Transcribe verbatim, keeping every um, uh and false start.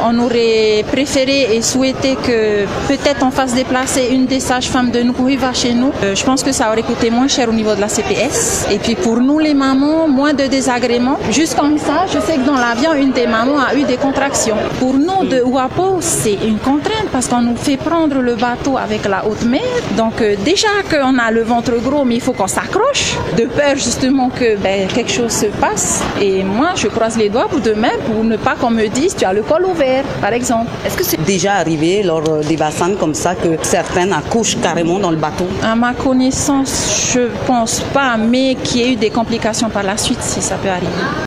On aurait préféré et souhaité que peut-être on fasse déplacer une des sages-femmes de Nukuhiva chez nous. Euh, je pense que ça aurait coûté moins cher au niveau de la C P S. Et puis pour nous les mamans, moins de désagréments. Juste comme ça, je sais que dans l'avion, une des mamans a eu des contractions. Pour nous de Ouapo, c'est une contrainte parce qu'on nous fait prendre le bateau avec la haute mer. Donc euh, déjà qu'on a le ventre gros, mais il faut qu'on s'accroche de peur justement que ben, quelque chose se passe. Et moi, je croise les doigts pour demain pour ne pas qu'on me dise tu as le col ouvert, par exemple. Est-ce que c'est déjà arrivé lors des bassins comme ça que certaines accouchent carrément dans le bateau? À ma connaissance, je pense pas, mais qu'il y ait eu des complications par la suite, si ça peut arriver.